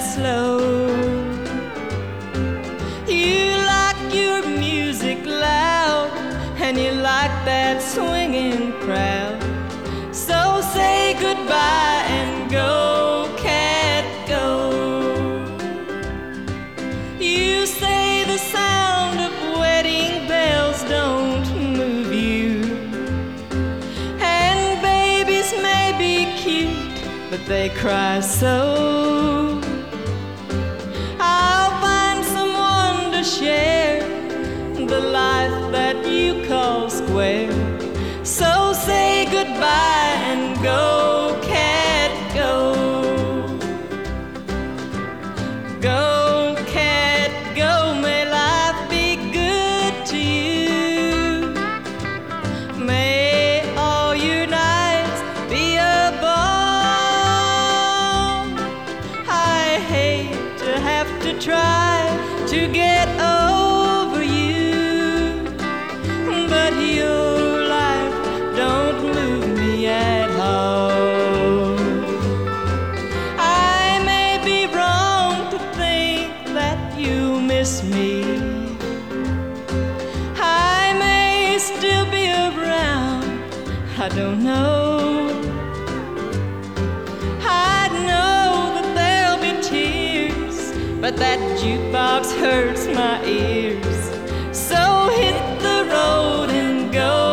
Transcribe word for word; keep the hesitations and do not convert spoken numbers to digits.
slow. You like your music loud, and you like that swinging crowd. So say goodbye and go, cat, go. You say the sound of wedding bells don't move you, and babies may be cute, but they cry so. I'll find someone to share the life that you call square. So say goodbye and go, cat, go. Go, cat, go. May life be good to you. May all your nights be a ball. I hate to have to try to get over you, but your life don't move me at all. I may be wrong to think that you miss me. I may still be around, I don't know. I know that there'll be tears, but that jukebox hurts my ears. So hit the road and go.